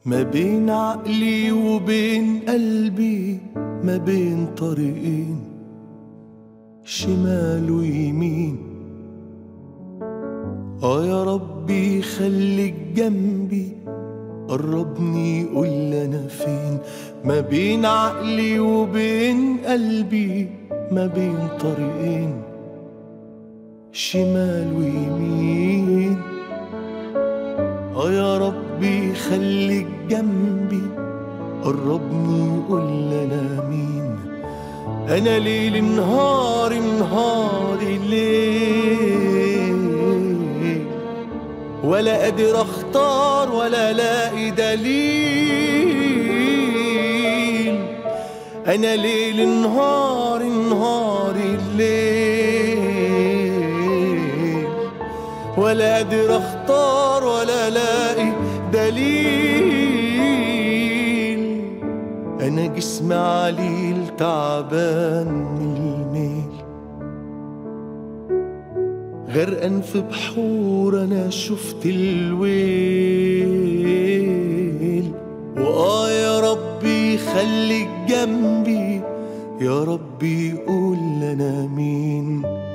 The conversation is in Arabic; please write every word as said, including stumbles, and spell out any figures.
ما بين عقلي وبين قلبي، ما بين طريقين شمال ويمين. اه يا ربي خليك جنبي، قربني قول انا فين. ما بين عقلي وبين قلبي، ما بين طريقين شمال ويمين. اه يا ربي خليك جنبي، قربني قول انا مين. انا ليل نهار نهاري ليل، ولا قادر اختار ولا الاقي دليل. انا ليل نهار نهاري الليل، ولا قادر اختار ولا الاقي دليل. انا جسمي عليل تعبان من الميل، غرقان في بحور انا شفت الويل. وآه يا ربي خليك جنبي، يا ربي قول انا مين.